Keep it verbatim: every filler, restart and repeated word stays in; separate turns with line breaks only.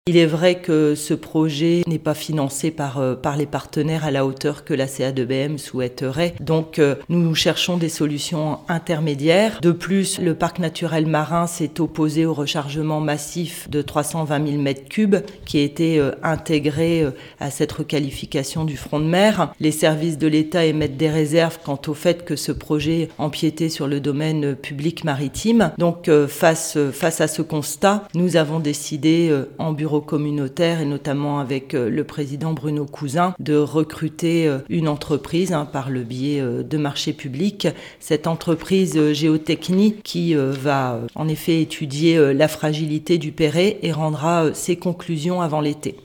Il est vrai que ce projet n'est pas financé par, euh, par les partenaires à la hauteur que la C A deux B M souhaiterait. Donc euh, nous cherchons des solutions intermédiaires. De plus, le parc naturel marin s'est opposé au rechargement massif de trois cent vingt mille mètres cubes qui a été euh, intégré euh, à cette requalification du front de mer. Les services de l'État émettent des réserves quant au fait que ce projet empiétait sur le domaine public maritime. Donc euh, face, face à ce constat, nous avons décidé euh, en bureau communautaire et notamment avec le président Bruno Cousin de recruter une entreprise hein, par le biais de marchés publics. Cette entreprise Géotechnie qui va en effet étudier la fragilité du Perret et rendra ses conclusions avant l'été.